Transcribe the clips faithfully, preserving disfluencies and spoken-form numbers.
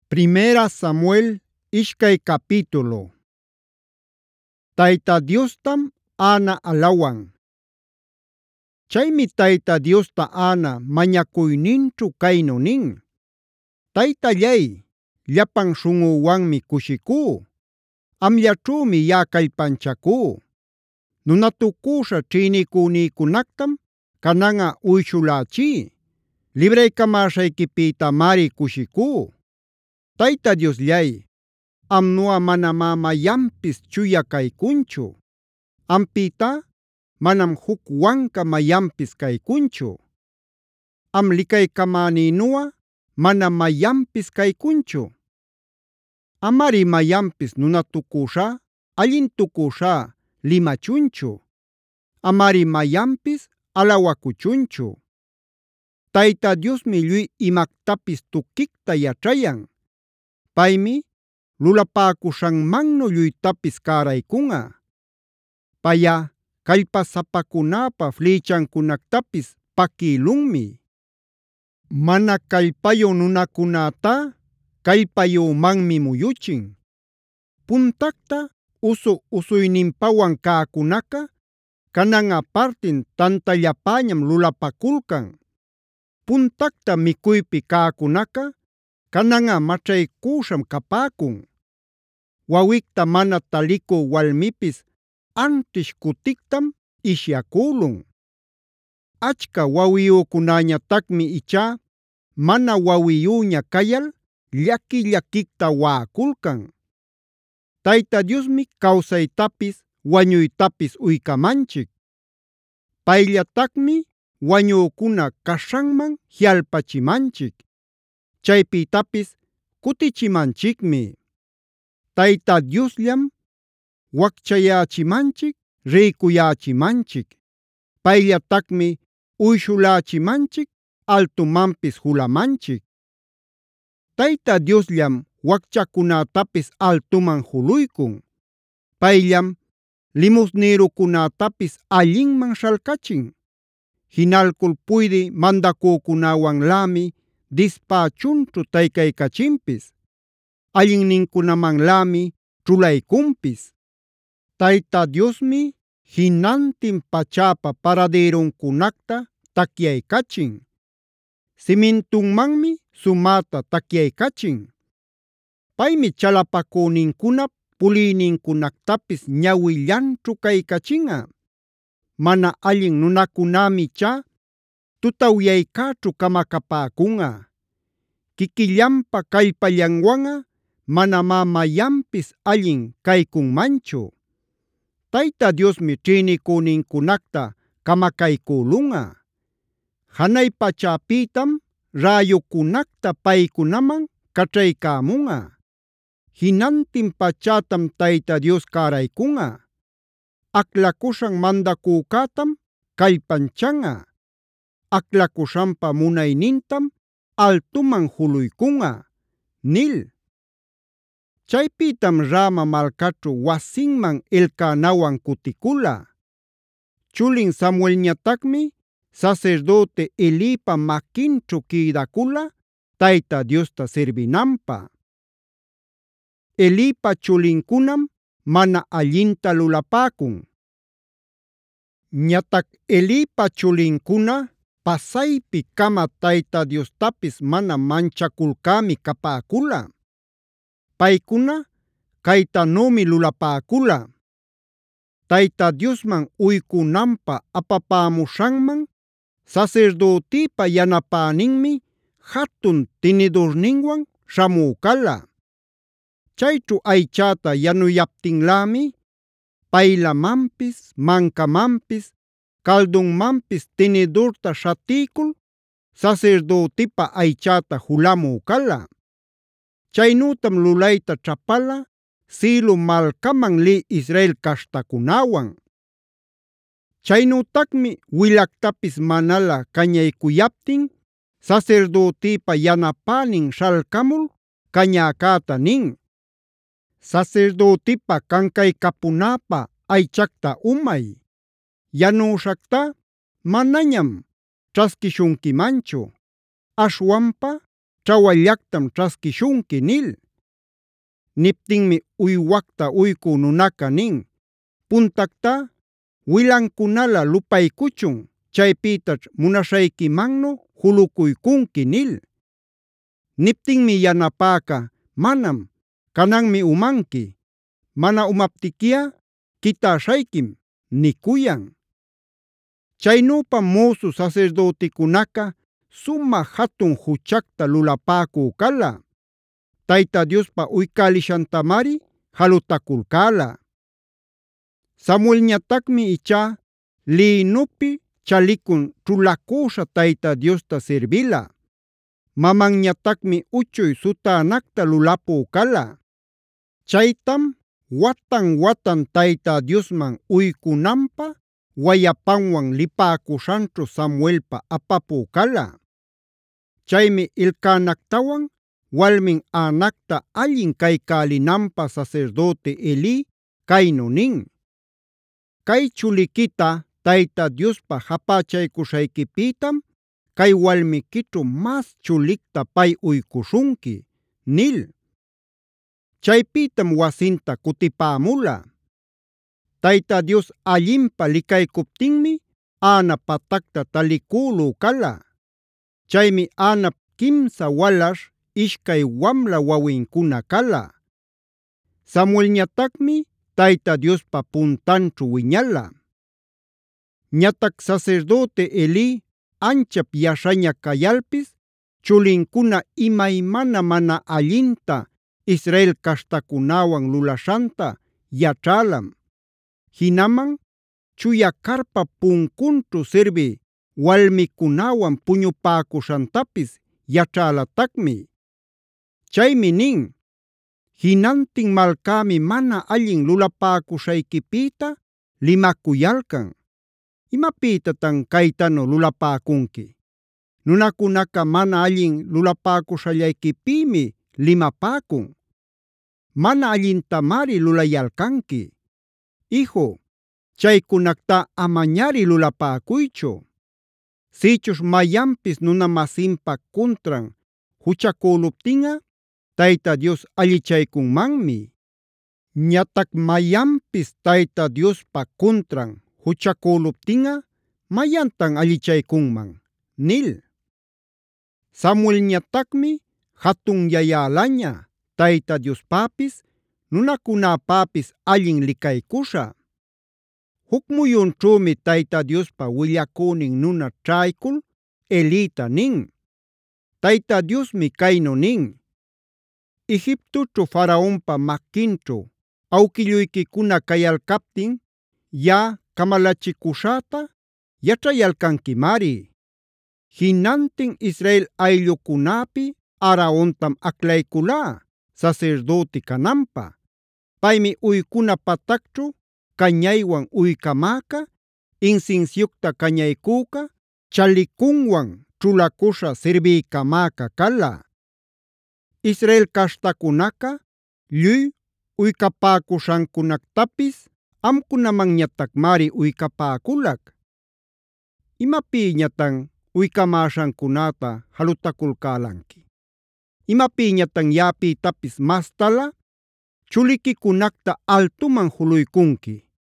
Primera Samuel ishkay capítulo. Tayta Diostam Ana alawan. Chaymi Tayta Diosta Ana mañakuyninćhu kaynu nin: “Taytallay, llapan śhunꞌüwanmi kushikú. Amllaćhümi yaꞌa kallpanchakú. Nunatukusha ćhïnicünïcunactam cananꞌa uyshulächí. Libraycamäśhayquipïtamari kushikú. Tayta Diosllay, amnuꞌa manamá mayanpis chuya kaykunchu. Ampïtá manam huk wanca mayanpis kaykunchu. Am licaycamänïnuꞌa manam mayanpis kaykunchu. Amari mayanpis nunatukuśhá, allintukuśhá limachunchu. Amari mayanpis alawakuchunchu. Tayta Diosmi lluy imactapis tuquicta yaćhayan. Paymi lulapäcuśhanmannu lluytapis cäraykunꞌa. Payꞌa kallpasapacunäpa flïchancunactapis paquïlunmi. Mana kallpayu nunacunätá kallpayumanmi muyuchin. Puntacta usu-usuyninpawan cäcunaca cananꞌa partin tantallapäñam lulapakulcan. Puntacta mikuypi cäcunaca cananꞌa maćhaycüśham capäcun. Wawicta mana talicü walmipis anćhish cutictam ishyacülun. Achka wawiyucunäñatacmi ichá mana wawiyuña cayal llaki-llakicta waꞌakulcan. Tayta Diosmi kawsaytapis wañuytapis uycamanchic. Payllatacmi wañücuna caśhanman jiꞌalpachimanchic. Chaypïtapis kutichimanchikmi. Tayta Diosllam wakchayächimanchic, rïcuyächimanchic. Payllatacmi uyshulächimanchic, altumanpis julamanchic. Tayta Diosllam wakchacunätapis altuman juluycun. Payllam limusnïrucunätapis allinman śhalcachin. Jinalcul puydï mandacücunäwanlämi dispächunćhu taycaycachinpis. Allinnincunamanlämi ćhulaycunpis. Tayta Diosmi jinantin pachäpa paradïruncunacta tacyaycachin. Simintunmanmi sumäta tacyaycachin. Paymi chalapacünincunap puliynincunactapis ñawillanćhu caycachinꞌa. Mana allin nunacunämi ichá tutawyaycäćhu camacapäcunꞌa. Quiquillanpa kallpallanwanꞌa manamá mayanpis allin caycunmanchu. Tayta Diosmi ćhïnicünincunacta camacaycülunꞌa. Janay pachäpïtam räyucunacta paycunaman caćhaycämunꞌa. Jinantin pachätam Tayta Dios cäraykunꞌa. Aclacuśhan mandacücätam callpanchanꞌa. Aclacuśhanpa munaynintam altuman juluykunꞌa” nil. Chaypïtam Rama malcaćhu wasinman Elcanawan cuticula. Chulin Samuelñatacmi sasirdüti Elipa maquinćhu quïdacula Tayta Diosta sirbinanpä. Elipa chulincunam mana allinta lulapäcun. Ñatac Elipa chulincuna pasaypi cama Tayta Diostapis mana manchakulcämi capäcula. Paycuna caytanümi lulapäcula: Tayta Diosman uycunanpä apapämuśhanman sasirdütïpa yanapäninmi jatun tinidurninwan śhamü cala. Chayćhu aychäta yanuyaptinlämi paylamanpis, mankamanpis, caldunmanpis tinidurta śhatiycul sasirdütipa aychäta julamü cala. Chaynütam lulayta ćhapala Silo malcaman lï Israel caśhtacunäwan. Chaynütacmi wilactapis manala cañaycuyaptin sasirdütïpa yanapänin śhalcamul cañäcäta nin: “Sasirdütipa kancaycapunäpä aychacta umay. Yanüśhacta manañam ćhasquishunquimanchu. Aśhwanpa ćhawallactam ćhasquishunqui” nil. Niptinmi uywacta uykü nunaca nin: “Puntactá wilancunala lupaycuchun, chaypïtaćh munaśhayquimannu julucuycunqui” nil. Niptinmi yanapäca: “Manam, cananmi umanqui. Mana umaptiquiꞌa quitäśhayquim” nicuyan. Chaynüpam mözu sasirdüticunaca sumä jatun juchacta lulapäcü cala. Tayta Diospa uycälishantamari jalutaculcäla. Samuelñatacmi ichá lïnupi chalicun ćhulacüśha Tayta Diosta sirbila. Mamanñatacmi uchuy sutänacta lulapü cala. Chaytam watan-watan Tayta Diosman uycunanpä wayapanwan lipäcuśhanćhu Samuelpa apapü cala. Chaymi Elcanactawan walmin Anacta allin caycälinanpä sasirdüti Eli caynu nin: “Cay chuliquita Tayta Diospa japächaycuśhayquipïtam cay walmiquićhu mas chulicta pay uycuśhunqui” nil. Chaypïtam wasinta cutipämula. Tayta Dios allinpä licaycuptinmi Ana patacta talicülü cala. Chaymi Anap quimsa walaśh ishcay wamla wawincuna cala. Samuelñatacmi Tayta Diospa puntanćhu wiñala. Ñatac sasirdüti Eli anchap yaśhaña cayalpis chulincuna imaymana mana allinta Israel caśhtacunäwan lulaśhanta yaćhälam. Jinaman chuya carpa puncunćhu sirbi walmicunäwan puñupäcuśhantapis yaćhälatacmi. Chaymi nin: “Jinantin malcämi mana allin lulapäcuśhayquipïta limacuyalcan. ¿Imapïtatan caytanu lulapäcunqui? Nunacunaca mana allin lulapäcuśhallayquipïmi limapäcun. Mana allintamari lulayalcanqui. Iju, chaycunacta amañari lulapäcuychu. Sïchuśh mayanpis nuna-masinpa cuntran juchacüluptinꞌa Tayta Dios allichaycunmanmi. Ñatac mayanpis Tayta Diospa cuntran juchacüluptinꞌa ¿mayantan allichaycunman?” nil. Samuelñatacmi jatunyayälaña Tayta Diospäpis nunacunäpäpis allin licaycuśha. Juc muyunćhümi Tayta Diospa willacünin nuna ćhaycul Elita nin: “Tayta Diosmi caynu nin: Egiptoćhu Faraonpa maquinćhu awquilluyquicuna cayalcaptin yaꞌa camalachicuśhäta yaćhayalcanquimari. Jinantin Israel ayllucunäpi Aarontam aclayculá sasirdüti cananpä. Paymi uycuna patacćhu cañaywan uycamäca, insinsiucta cañaycüca, chalicunwan ćhulacuśha sirbiycamäca cala. Israel caśhtacunaca lluy uycapäcuśhancunactapis amcunamanñatacmari uycapäculac. ¿Imapïñatan uycamäśhancunäta jalutaculcälanqui? ¿Imapïñatan yaꞌapïtapis mastala chuliquicunacta altuman juluycunqui?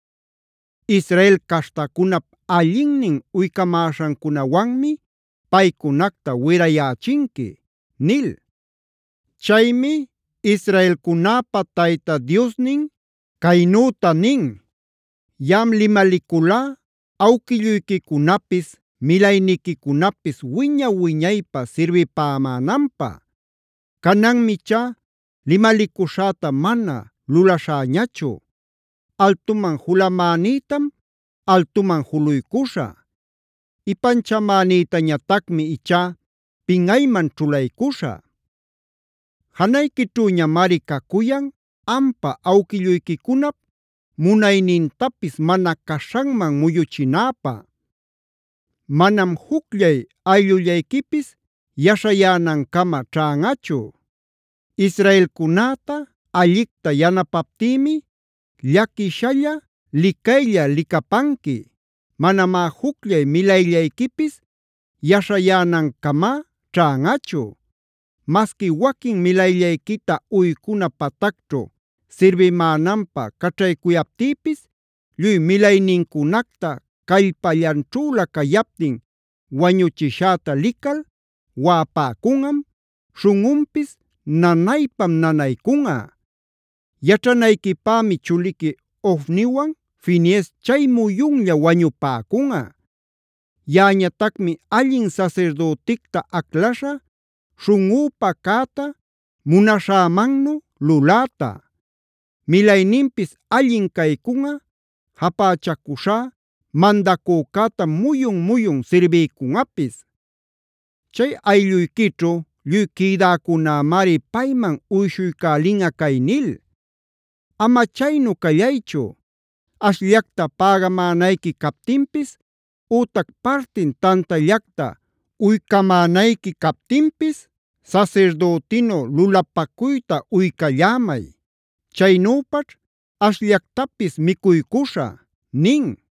Israel caśhtacunap allinnin uycamäśhancunawanmi paycunacta wirayächinqui” nil. Chaymi Israelcunäpa Tayta Diosnin caynüta nin: “Yaꞌam limaliculá awquilluyquicunapis milayniquicunapis wiña-wiñaypä sirbipämänanpä. Cananmi ichá limalicuśhäta mana lulaśhäñachu. Altuman julamänïtam altuman juluycuśhä. Ipanchamänïtañatacmi ichá pinꞌayman ćhulaycuśhä. Janayquićhüñamari cacuyan ampa awquilluyquicunap munaynintapis mana caśhanman muyuchinäpä. Manam jucllay ayllullayquipis yaśhayänancama ćhanꞌachu. Israelcunäta allicta yanapaptïmi llaquishalla licaylla licapanqui. Manamá jucllay milayllayquipis yaśhayänancamá ćhanꞌachu. Maski wakin milayllayquita uykuna patacćhu sirbimänanpä caćhaycuyaptïpis, lluy milaynincunacta kallpallanćhüla cayaptin wañuchishäta likal waꞌapäkunꞌam, śhunꞌunpis nanaypam nanaykunꞌa. Yaćhanayquipämi chuliqui Hofniwan Finees chay muyunlla wañupäkunꞌa. Yaꞌañatacmi allin sasirdüticta aclaśhä śhunꞌüpa cäta munaśhämannu luläta. Milayninpis allin caykunꞌa, japächakuśhá mandacücätam muyun-muyun sirbiykunꞌapis. Chay aylluyquićhu lluy quïdäcunämari payman uyshuycälinꞌa cay nil: “Ama chaynu callaychu. Ashllacta pägamänayqui kaptinpis ütac partin tantallacta uycamänayqui kaptinpis sasirdütinu lulapakuyta uykayämay. Chaynüpaćh ashllactapis mikuycuśhä” nin.